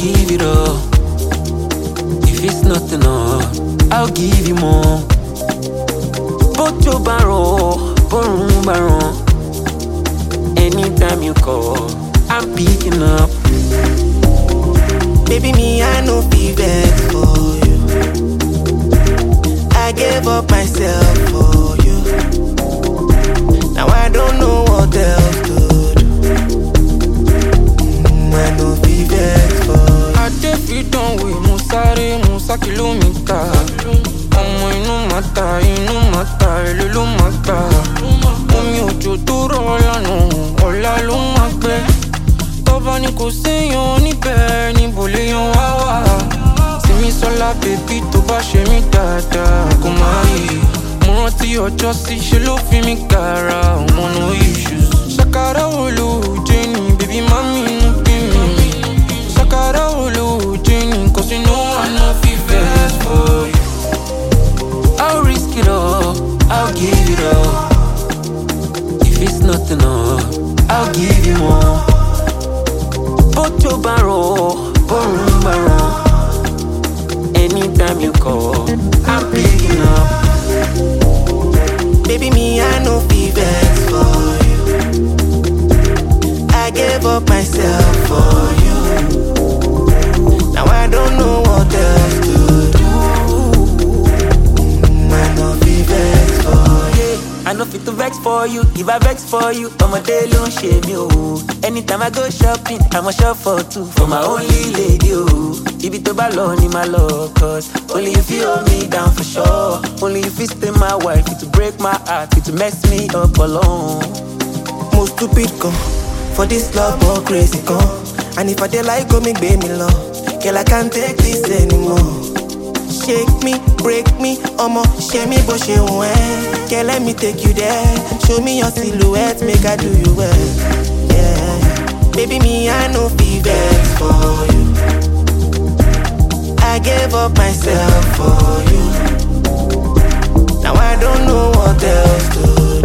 give it all. If it's nothing I'll give you more. Put your barrel, barrel. Anytime you call, I'm picking up. Baby, me, I no vex for you. I gave up myself for you. Now I don't know what else to do. I no vex for you. I definitely don't wait, Musa kilomita. Ọmọ inú mata, ìlú mata. Omi òjò tó rọ̀ lánàá, ọ̀la ló máa gbẹ. Tọ́ba ni kò séèyàn níbẹ̀, níbo léèyàn wá wà. Simisola bèbí tó bá ṣe mí dáadáa, kò máa yí. Mo rántí ọjọ́ sí, ṣe ló fi mí gara, ọmọ no issues. Ṣàkàrà olóòjé ni, bèbí mami inú bí mi. Ṣàkàrà olóòjé ni, cause you know I no fit vex for you. I'll risk it all, I'll give it all. If it's nothing I'll give you more. Put your barrel. Anytime you call, I'm picking up. Baby, me, I no vex for you. I gave up myself for you. Now I don't know what else to do. I no vex for you. I know fit to vex for you. If I vex for you, I'ma day long shame you. Anytime I go shopping, I'ma shop for two for my only lady. If it to balloon in my love, cause only if you hold me down for sure. Only if you stay my wife, it to break my heart, it to mess me up alone. Most stupid come for this love or crazy come. And if I dey like go make baby love, girl I can't take this anymore. Shake me, break me, share me but she went. Girl let me take you there, show me your silhouette, make I do you well. Yeah, baby me I no vex for you. I gave up myself for you. Now I don't know what else to do.